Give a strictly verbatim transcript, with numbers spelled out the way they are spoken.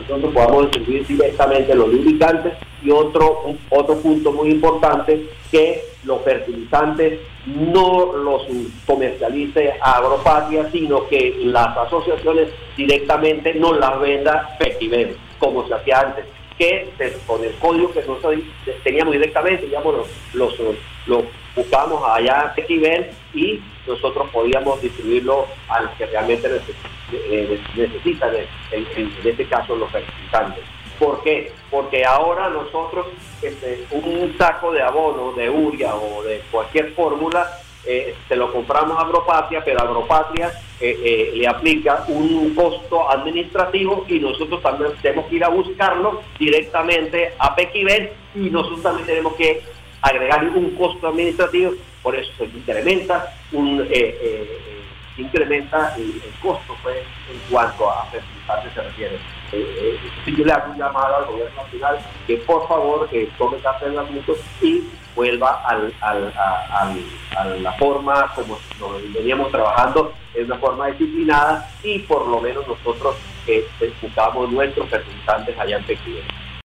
nosotros podamos distribuir directamente los lubricantes. Y otro, un, otro punto muy importante, que los fertilizantes no los comercialice Agropatria, sino que las asociaciones directamente nos las venda Pequiven, como se hacía antes, que con el código que nosotros teníamos directamente, digamos, los, los, los buscábamos allá en Pequiven y nosotros podíamos distribuirlo a los que realmente necesitan, en, en, en este caso los fertilizantes. ¿Por qué? Porque ahora nosotros este, un saco de abono, de urea o de cualquier fórmula, eh, se lo compramos a Agropatria, pero Agropatria eh, eh, le aplica un costo administrativo y nosotros también tenemos que ir a buscarlo directamente a Pequiven y nosotros también tenemos que agregar un costo administrativo, por eso se incrementa un eh, eh, incrementa el, el costo, pues, en cuanto a fertilizantes se refiere. Eh, eh, yo le hago un llamado al gobierno nacional que por favor que tome carta en el asunto y vuelva al, al, a, al, a la forma como nos veníamos trabajando, en una forma disciplinada, y por lo menos nosotros eh, buscamos nuestros fertilizantes allá en Pequiven.